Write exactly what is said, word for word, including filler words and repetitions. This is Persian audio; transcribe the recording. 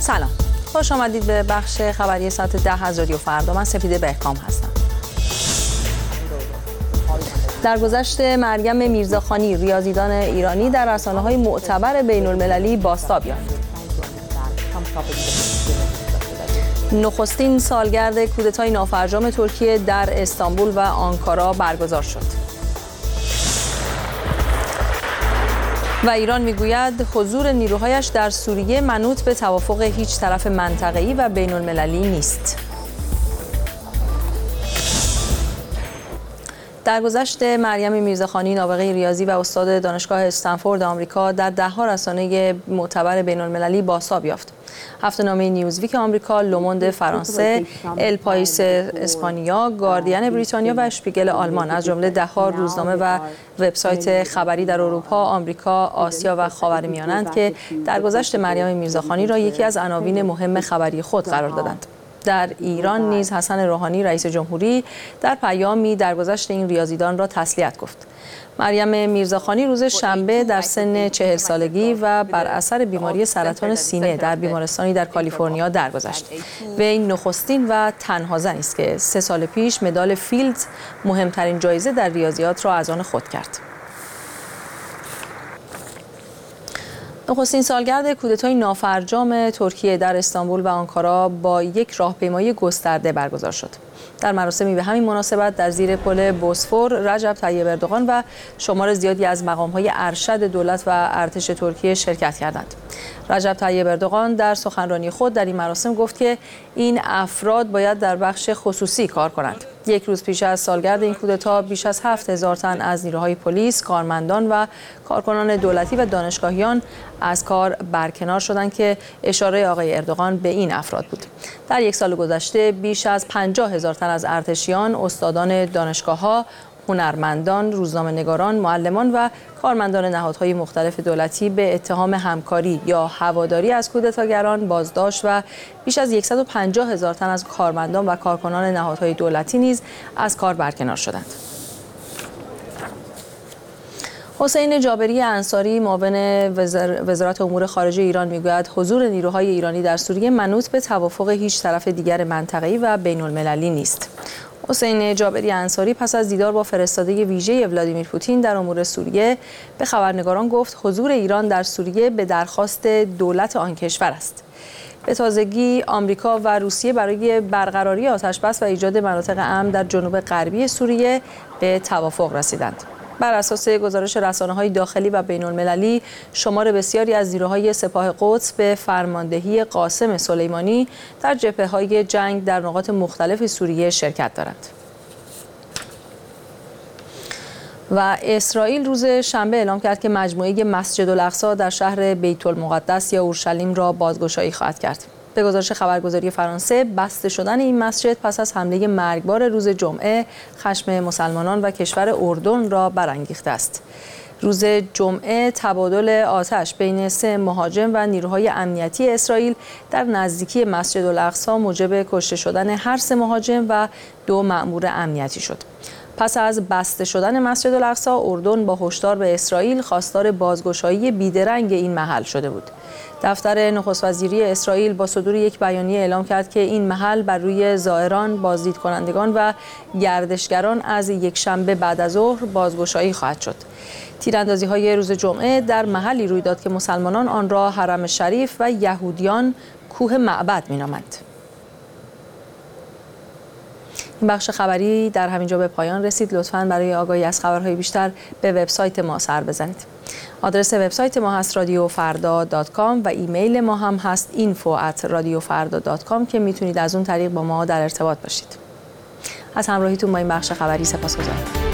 سلام، خوش آمدید به بخش خبری ساعت ده از رادیو فردا. من سپیده بهکام هستم. در گذشته مریم میرزاخانی، ریاضیدان ایرانی، در رسانه‌های معتبر بین‌المللی بازتاب یافت. نخستین سالگرد کودتای نافرجام ترکیه در استانبول و آنکارا برگزار شد. و ایران میگوید حضور نیروهایش در سوریه منوط به توافق هیچ طرف منطقه‌ای و بین‌المللی نیست. در گذشته مریم میرزاخانی، نابغه ریاضی و استاد دانشگاه استنفورد آمریکا، در ده‌ها رسانه معتبر بین‌المللی بازتاب یافت. هفته‌نامه نیوزویک آمریکا، لوموند فرانسه، ال پایس اسپانیا، گاردین بریتانیا و اشپیگل آلمان از جمله ده‌ها روزنامه و وبسایت خبری در اروپا، آمریکا، آسیا و خاورمیانه که در گذشت مریم میرزاخانی را یکی از عناوین مهم خبری خود قرار دادند. در ایران نیز حسن روحانی رئیس جمهوری در پیامی درگذشت این ریاضیدان را تسلیت گفت. مریم میرزاخانی روز شنبه در سن چهل سالگی و بر اثر بیماری سرطان سینه در بیمارستانی در کالیفرنیا درگذشت. وی نخستین و تنها زنی است که سه سال پیش مدال فیلدز، مهمترین جایزه در ریاضیات، را از آن خود کرد. نخستین سالگرد کودتای نافرجام ترکیه در استانبول و آنکارا با یک راهپیمایی گسترده برگزار شد. در مراسمی به همین مناسبت در زیر پل بوسفور، رجب طیب اردوغان و شمار زیادی از مقام‌های ارشد دولت و ارتش ترکیه شرکت کردند. رجب طیب اردوغان در سخنرانی خود در این مراسم گفت که این افراد باید در بخش خصوصی کار کنند. یک روز پیش از سالگرد این کودتا بیش از هفت هزار تن از نیروهای پلیس، کارمندان و کارکنان دولتی و دانشگاهیان از کار برکنار شدند که اشاره آقای اردوغان به این افراد بود. در یک سال گذشته بیش از پنجاه هزار تن از ارتشیان، استادان دانشگاه‌ها، هنرمندان، روزنامه‌نگاران، معلمان و کارمندان نهادهای مختلف دولتی به اتهام همکاری یا هواداری از کودتاگران بازداشت و بیش از صد و پنجاه هزار تن از کارمندان و کارکنان نهادهای دولتی نیز از کار برکنار شدند. حسین جابری انصاری، معاون وزارت امور خارجه ایران، میگوید حضور نیروهای ایرانی در سوریه منوط به توافق هیچ طرف دیگر منطقه‌ای و بین‌المللی نیست. حسین جابری انصاری پس از دیدار با فرستاده ویژه ولادیمیر پوتین در امور سوریه به خبرنگاران گفت حضور ایران در سوریه به درخواست دولت آن کشور است. به تازگی آمریکا و روسیه برای برقراری آتش‌بس و ایجاد مناطق امن در جنوب غربی سوریه به توافق رسیدند. بر اساس گزارش رسانه‌های داخلی و بین‌المللی، شمار بسیاری از نیروهای سپاه قدس به فرماندهی قاسم سلیمانی در جبهه‌های جنگ در نقاط مختلف سوریه شرکت دارند. و اسرائیل روز شنبه اعلام کرد که مجموعه مسجد الاقصی در شهر بیت المقدس یا اورشلیم را بازگشایی خواهد کرد. به گزارش خبرگزاری فرانسه، بسته شدن این مسجد پس از حمله مرگبار روز جمعه خشم مسلمانان و کشور اردن را برانگیخته است. روز جمعه تبادل آتش بین سه مهاجم و نیروهای امنیتی اسرائیل در نزدیکی مسجد الاقصی موجب کشته شدن هر سه مهاجم و دو مأمور امنیتی شد. پس از بسته شدن مسجد الاقصی، اردن با هشدار به اسرائیل خواستار بازگشایی بیدرنگ این محل شده بود. دفتر نخست وزیری اسرائیل با صدور یک بیانیه اعلام کرد که این محل بر روی زائران، بازدید کنندگان و گردشگران از یک شنبه بعد از ظهر بازگشایی خواهد شد. تیراندازی‌های روز جمعه در محلی روی داد که مسلمانان آن را حرم شریف و یهودیان کوه معبد می‌نامند. این بخش خبری در همینجا به پایان رسید. لطفاً برای آگاهی از خبرهای بیشتر به وبسایت ما سر بزنید. آدرس وبسایت ما هست رادیو فردا دات کام و ایمیل ما هم هست اینفو ات رادیو فردا دات کام که میتونید از اون طریق با ما در ارتباط باشید. از همراهیتون با این بخش خبری سپاسگزارم.